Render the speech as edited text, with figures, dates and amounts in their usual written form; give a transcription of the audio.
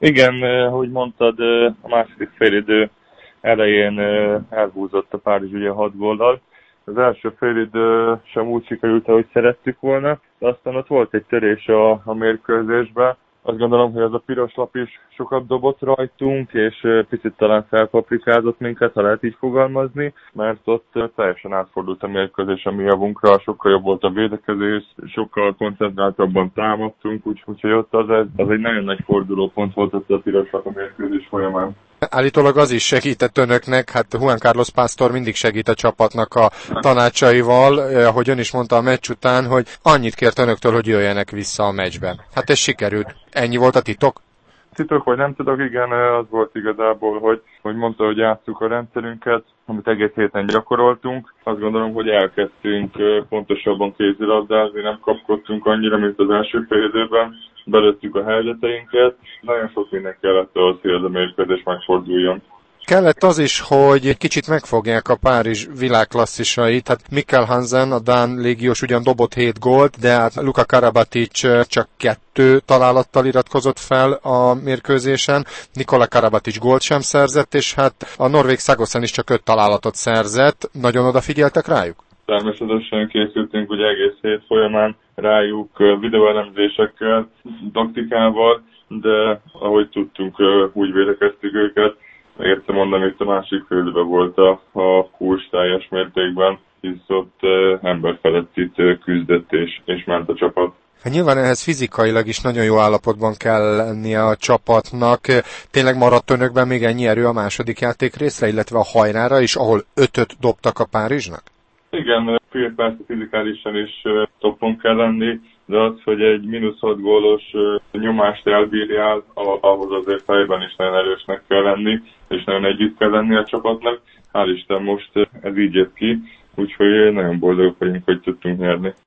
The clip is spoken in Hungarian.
Igen, ahogy mondtad, a második félidő elején elhúzott a Párizs ugye 6 góllal. Az első félidő sem úgy sikerült, ahogy szerettük volna, de aztán ott volt egy törés a mérkőzésben. Azt gondolom, hogy az a piros lap is sokat dobott rajtunk, és picit talán felpaprikázott minket, ha lehet így fogalmazni, mert ott teljesen átfordult a mérkőzés a mi javunkra, sokkal jobb volt a védekezés, sokkal koncentráltabban támadtunk, úgyhogy ott az egy nagyon nagy fordulópont volt ott a piros lap a mérkőzés folyamán. Állítólag az is segített önöknek, hát Juan Carlos Pastor mindig segít a csapatnak a tanácsaival, ahogy ön is mondta a meccs után, hogy annyit kért önöktől, hogy jöjjenek vissza a meccsben. Hát ez sikerült. Ennyi volt a titok? Titok, vagy nem tudok, igen, az volt igazából, hogy mondta, hogy játsszuk a rendszerünket, amit egész héten gyakoroltunk. Azt gondolom, hogy elkezdtünk pontosabban kézilabdázni, nem kapkodtunk annyira, mint az első fél időben. Belőttük a helyzeteinket. Nagyon sok minden kellett ahhoz, hogy ez a mérkőzés megforduljon. Kellett az is, hogy egy kicsit megfogják a Párizs világklasszisait. Hát Mikkel Hansen, a dán légiós ugyan dobott 7 gólt, de hát Luka Karabatic csak 2 találattal iratkozott fel a mérkőzésen. Nikola Karabatic gólt sem szerzett, és hát a norvég Sagosen is csak 5 találatot szerzett. Nagyon odafigyeltek rájuk? Természetesen készültünk ugye egész hét folyamán rájuk videóelemzésekkel, taktikával, de ahogy tudtunk, úgy védekeztük őket. Értem mondani, itt a másik félidőben volt a kurs teljes mértékben, hisz ott ember felett itt küzdött és ment a csapat. Hát nyilván ehhez fizikailag is nagyon jó állapotban kell lennie a csapatnak. Tényleg maradt önökben még ennyi erő a második játékrészre, illetve a hajrára is, ahol 5-öt dobtak a Párizsnak? Igen, persze fizikálisan is toppon kell lenni, de az, hogy egy -6 gólos nyomást elbírjál, ahhoz azért fejben is nagyon erősnek kell lenni, és nagyon együtt kell lenni a csapatnak. Hál' Isten most ez így jött ki, úgyhogy nagyon boldogok vagyunk, hogy tudtunk nyerni.